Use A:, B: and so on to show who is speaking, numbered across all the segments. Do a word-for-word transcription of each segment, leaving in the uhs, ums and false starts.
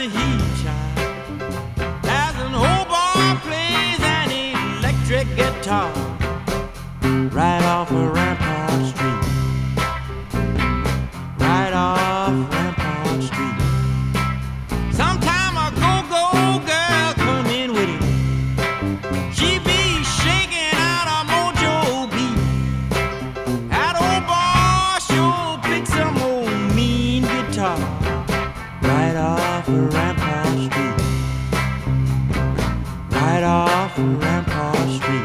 A: heat, child, as an old boy plays an electric guitar right off of Rampart Street, right off Rampart Street. Sometime a go-go girl come in with it. She be shaking out a mojo beat. That old boy sure picked some old mean guitar right off of Rampart Street, right off of Rampart Street.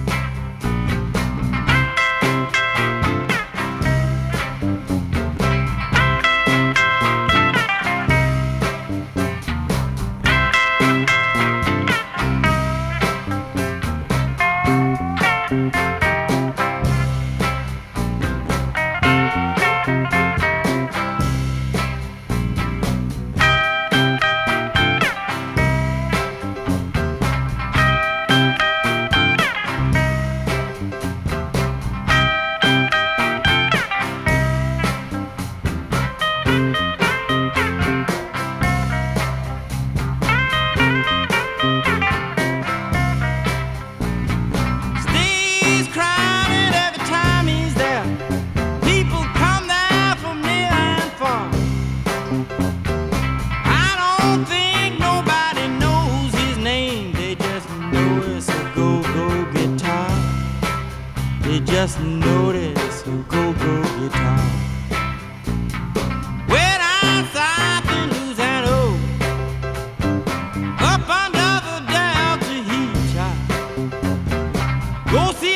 A: They just notice a go-go guitar. When I'm south in Louisiana, up under the Delta heat, child, go see